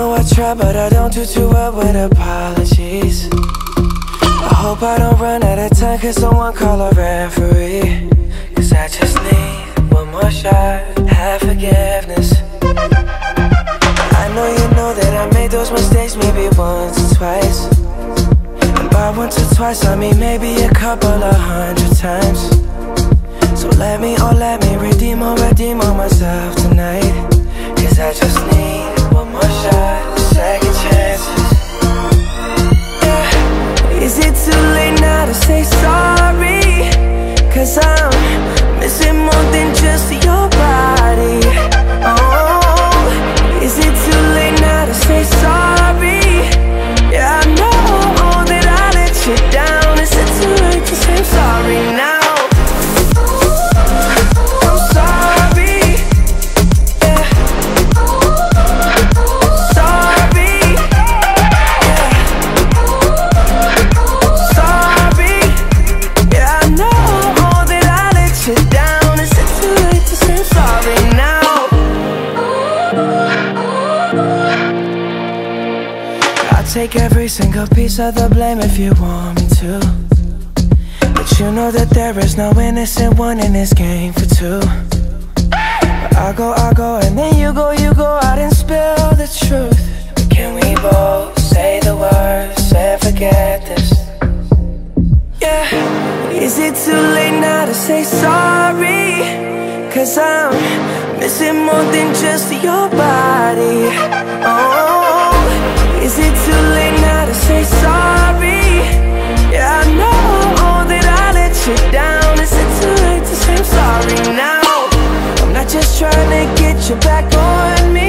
know I try, but I don't do too well with apologies. I hope I don't run out of time, cause someone call a referee. Cause I just need one more shot, have forgiveness. I know you know that I made those mistakes maybe once or twice. And by once or twice I mean maybe a couple of 100 times. So let me redeem on myself tonight. Cause I just need one more shot, second chances. Yeah. Is it too late now to say sorry? Cause I'm missing more than just your body. Oh, is it too late now to say sorry? Yeah, I know that I let you down. Is it too late to say I'm sorry now? Take every single piece of the blame if you want me to. But you know that there is no innocent one in this game for two. But I go, and then you go out and spill the truth. But can we both say the words and forget this? Yeah. Is it too late now to say sorry? Cause I'm missing more than just your body. Oh, is it too late now to say sorry? Yeah, I know that I let you down. Is it too late to say I'm sorry now? I'm not just trying to get you back on me.